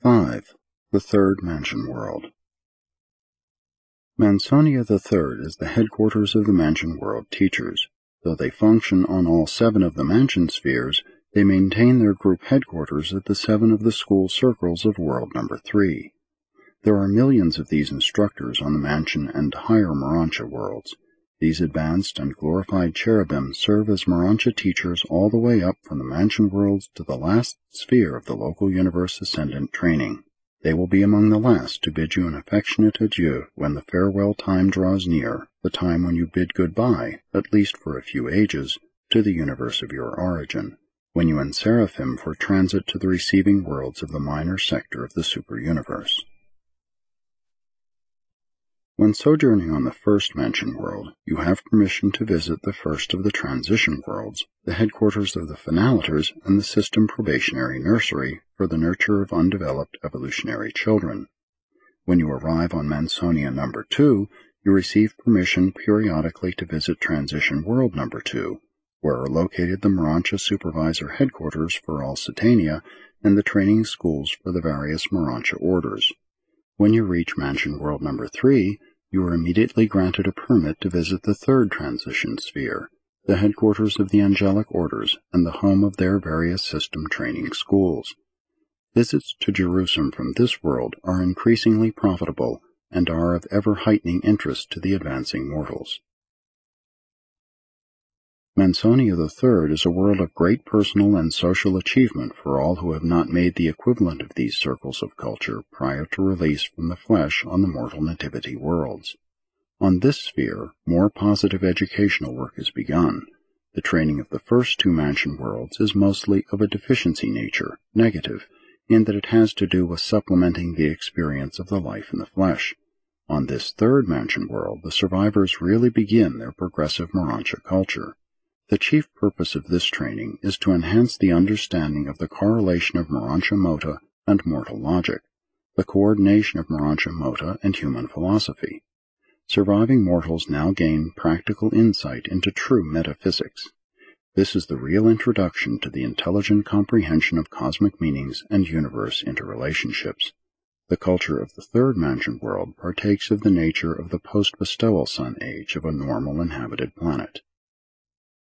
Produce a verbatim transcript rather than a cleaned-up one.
five. The Third Mansion World. Mansonia the Third is the headquarters of the Mansion World teachers. Though they function on all seven of the Mansion spheres, they maintain their group headquarters at the seven of the school circles of World Number Three. There are millions of these instructors on the Mansion and higher Morontia worlds. These advanced and glorified cherubim serve as Morontia teachers all the way up from the Mansion worlds to the last sphere of the local universe ascendant training. They will be among the last to bid you an affectionate adieu when the farewell time draws near, the time when you bid goodbye, at least for a few ages, to the universe of your origin, when you enseraphim for transit to the receiving worlds of the minor sector of the super-universe. When sojourning on the first Mansion world, you have permission to visit the first of the transition worlds, the headquarters of the Finalitors and the system probationary nursery for the nurture of undeveloped evolutionary children. When you arrive on Mansonia number two, you receive permission periodically to visit Transition World number two, where are located the Morontia Supervisor headquarters for all Satania and the training schools for the various Morontia orders. When you reach Mansion World number three, you are immediately granted a permit to visit the third transition sphere, the headquarters of the angelic orders and the home of their various system training schools. Visits to Jerusalem from this world are increasingly profitable and are of ever-heightening interest to the advancing mortals. Mansonia the Third is a world of great personal and social achievement for all who have not made the equivalent of these circles of culture prior to release from the flesh on the mortal nativity worlds. On this sphere, more positive educational work is begun. The training of the first two Mansion worlds is mostly of a deficiency nature, negative, in that it has to do with supplementing the experience of the life in the flesh. On this third Mansion world, the survivors really begin their progressive Morontia culture. The chief purpose of this training is to enhance the understanding of the correlation of Morontia Mota and mortal logic, the coordination of Morontia Mota and human philosophy. Surviving mortals now gain practical insight into true metaphysics. This is the real introduction to the intelligent comprehension of cosmic meanings and universe interrelationships. The culture of the third Mansion world partakes of the nature of the post-bestowal sun age of a normal inhabited planet.